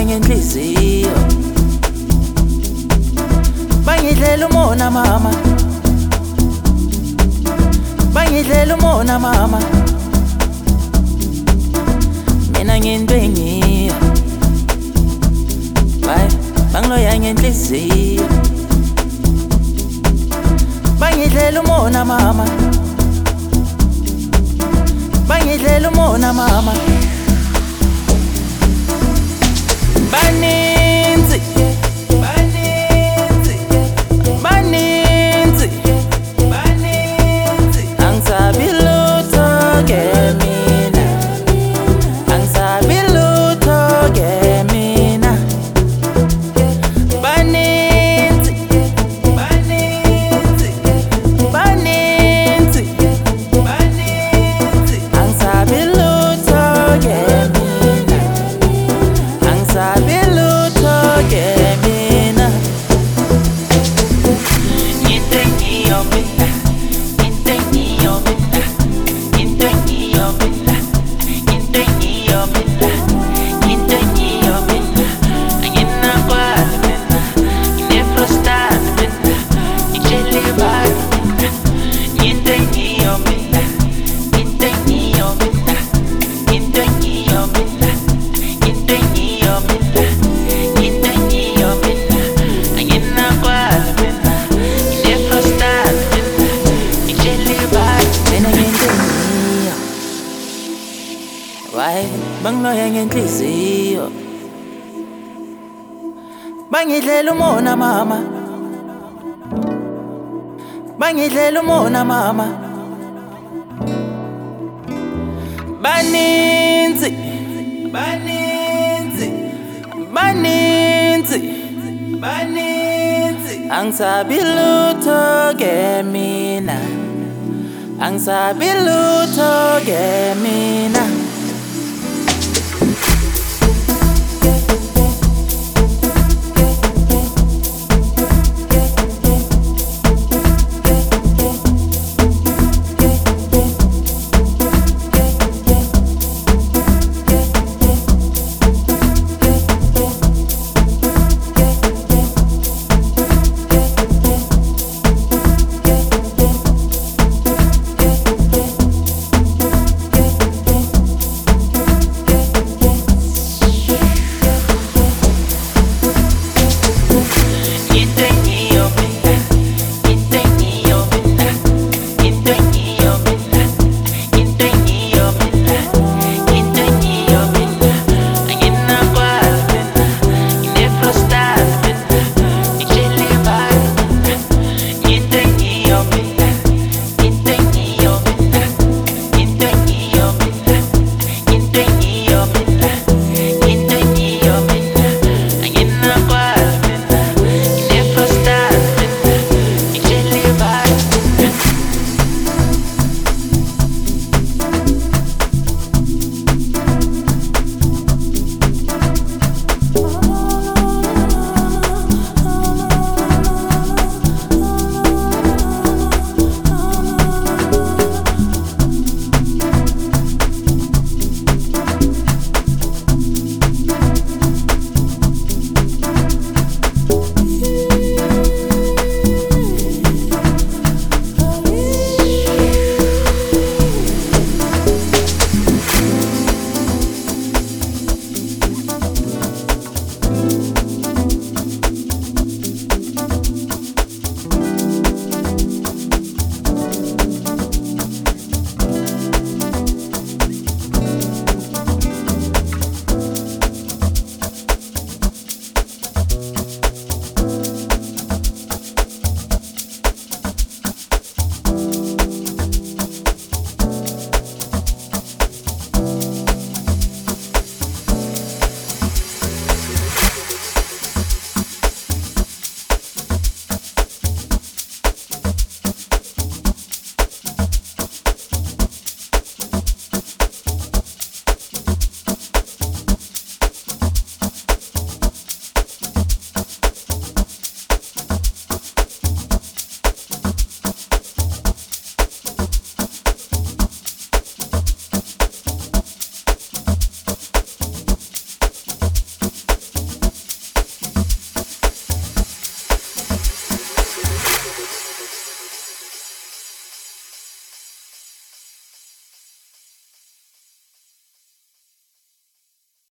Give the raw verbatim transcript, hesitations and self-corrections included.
ngenhliziyo bangidlela umona mama bangidlela umona mama mina ngento engiyo bay bangiloya ngenhliziyo bangidlela umona mama bangidlela umona mama baninzi baninzi baninzi baninzi angisabi lutho ke mina angisabi lutho ke mina baninzi baninzi baninzi baninzi angisabi lutho ke mina angisabi lutho ke mina into engiyo mina into engiyo mina into engiyo mina into engiyo mina into engiyo mina anginakwazi mina nginefrustration mina ngijelibayo mina into engiyo mina into engiyo mina into engiyo mina into engiyo mina into engiyo mina anginakwazi mina nginefrustration mina ngijelibayo mina ngento engiyo why bangiloya ngenhliziyo bangidlela umona mama bangidlela umona mama baninzi baninzi baninzi baninzi angisabi lutho ke mina angisabi lutho ke mina